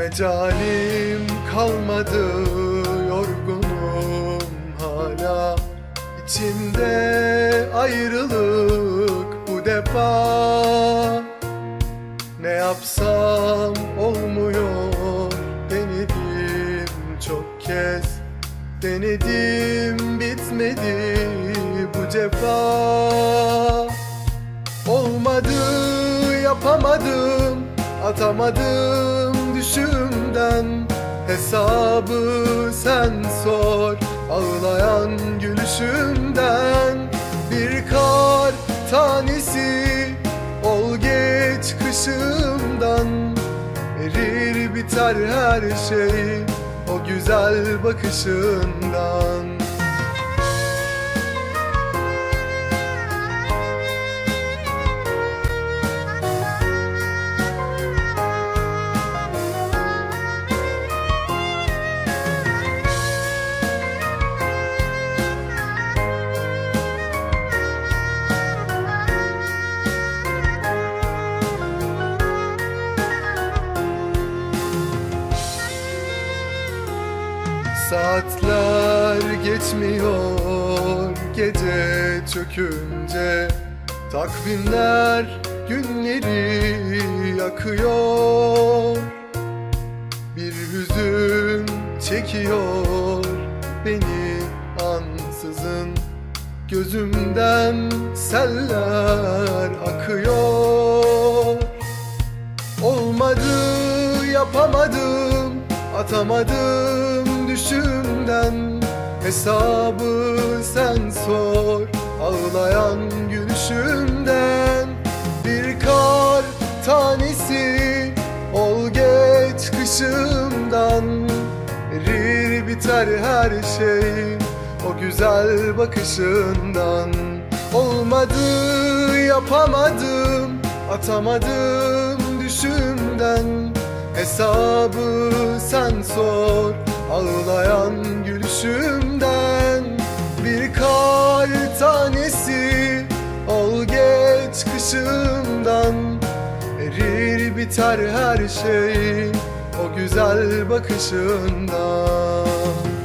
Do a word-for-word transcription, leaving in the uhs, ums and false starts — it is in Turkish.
Mecalim kalmadı, yorgunum hala. İçimde ayrılık bu defa. Ne yapsam olmuyor, denedim çok kez. Denedim bitmedi bu cefa. Olmadı, yapamadım, atamadım düşümden. Hesabı sen sor, ağlayan gülüşümden. Bir kar tanesi ol geç kışımdan. Erir biter her şey o güzel bakışından. Saatler geçmiyor gece çökünce. Takvimler günleri yakıyor. Bir hüzün çekiyor beni ansızın. Gözümden seller akıyor. Olmadı, yapamadım, atamadım düşümden. Hesabı sen sor, ağlayan gülüşümden. Bir kar tanesi ol geç kışımdan. Erir biter her şey o güzel bakışından. Olmadı, yapamadım, atamadım düşümden. Hesabı sen sor, ağlayan gülüşümden. Bir kar tanesi ol geç kışımdan. Erir biter her şey o güzel bakışından.